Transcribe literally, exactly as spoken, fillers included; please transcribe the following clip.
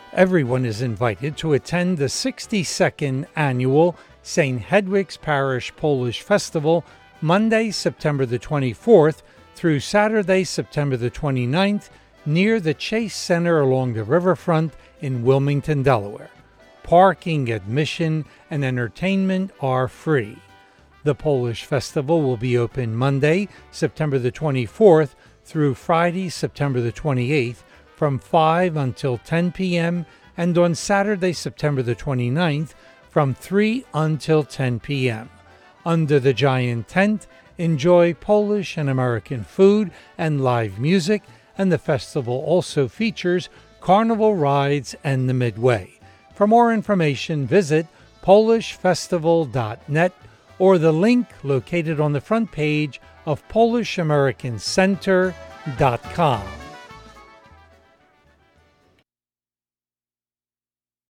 Everyone is invited to attend the sixty-second annual Saint Hedwig's Parish Polish Festival, Monday, September the twenty-fourth through Saturday, September the twenty-ninth, near the Chase Center along the riverfront in Wilmington, Delaware. Parking, admission, and entertainment are free. The Polish Festival will be open Monday, September the twenty-fourth through Friday, September the twenty-eighth from five until ten p.m. and on Saturday, September the twenty-ninth from three until ten p.m. Under the giant tent, enjoy Polish and American food and live music, and the festival also features carnival rides and the Midway. For more information, visit polish festival dot net or the link located on the front page of polish american center dot com.